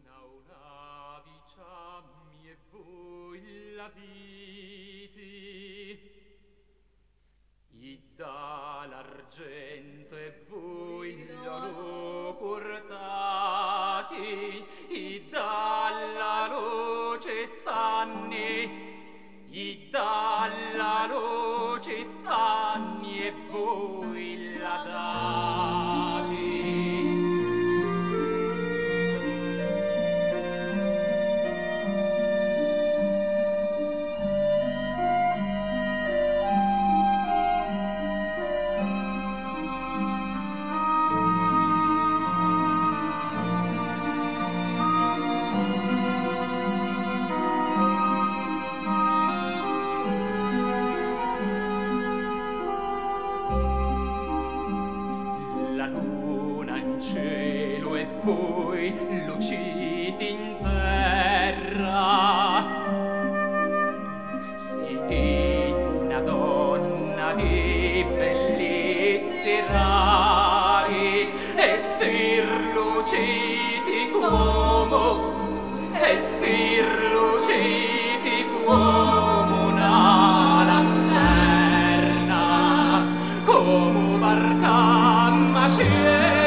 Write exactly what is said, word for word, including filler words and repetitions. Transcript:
una diciammi e voi la viti, id dà l'argento e voi l'oro portati, id dà la luce sfanni, id dà la luce sfanni e voi la dati. La luna in cielo e voi luciti in terra, siete una donna di bellezze rari e sfirluciti come, e sfirluciti come una lanterna, come barca ma c'è